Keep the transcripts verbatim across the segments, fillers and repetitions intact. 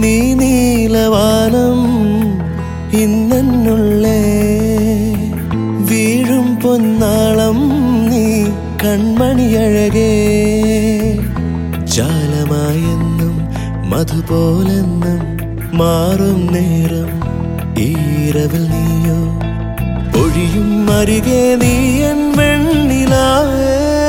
നീ നീലവാനം ഇന്നുള്ളേ വീഴും പൊന്നാളം നീ കൺമണിയഴകേ ജാലമായെന്നും മധുപോലെന്നും മാറും നേരം ഈരവിൽ നീയോ ഒഴിയും അരികെ നീ എൻ വെണ്ണിലാവേ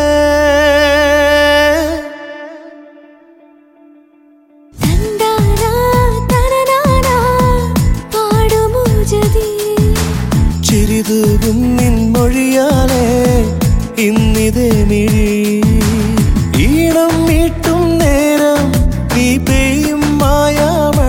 ചിരിതൂകും നിൻ മൊഴിയാലേ ഇന്നിതേ മിഴി ഈണം മീട്ടും നേരം നീ പെയ്യും മായാ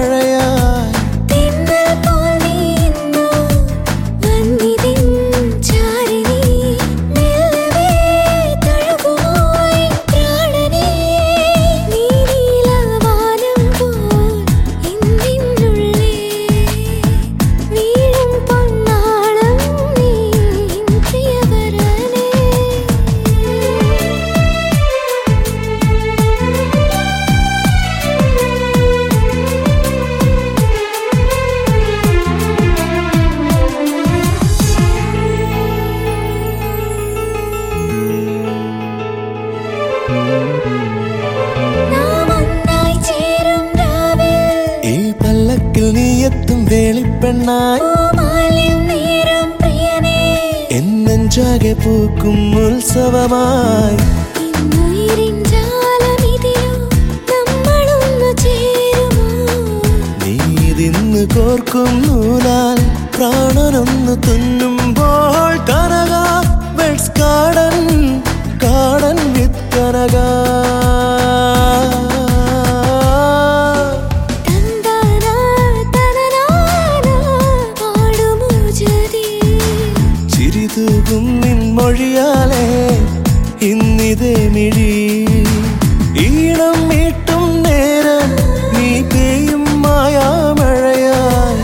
ഈ പല്ലക്കിൽ നീ എത്തും വേളിപ്പെണ്ണായി എന്നെഞ്ചാകെ പൂക്കും ഉത്സവമായി നീതിന്ന് കോർക്കും നൂലാൽ പ്രാണനൊന്ന് തുന്നുമ്പോൾ കനക വെഡ്സ് കാടൻ കാടൻ വിത്ത് കനക ചിരിതൂകും നിൻ മൊഴിയാലേ ഇന്നിതേ മിഴി ഈണം മീട്ടും നേരം നീ പെയ്യും മായാ മഴയായി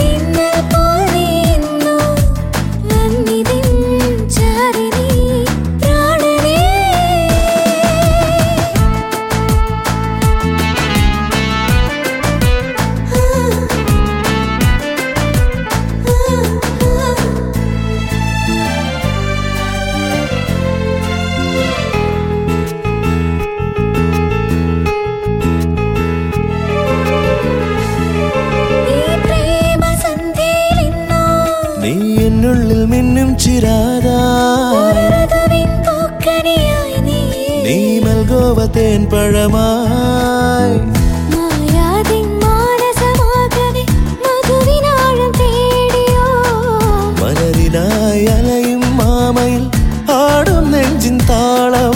നീ എന്നുള്ളിൽ മിന്നും ചിരാതായി നീ മൽഗോവ തേൻ പഴമായി മലരിനായി അലയും മാമയിൽ ആടും നെഞ്ചിൻ താളം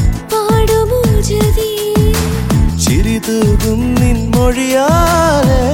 ചിരിതൂകും നിൻ മൊഴിയാലേ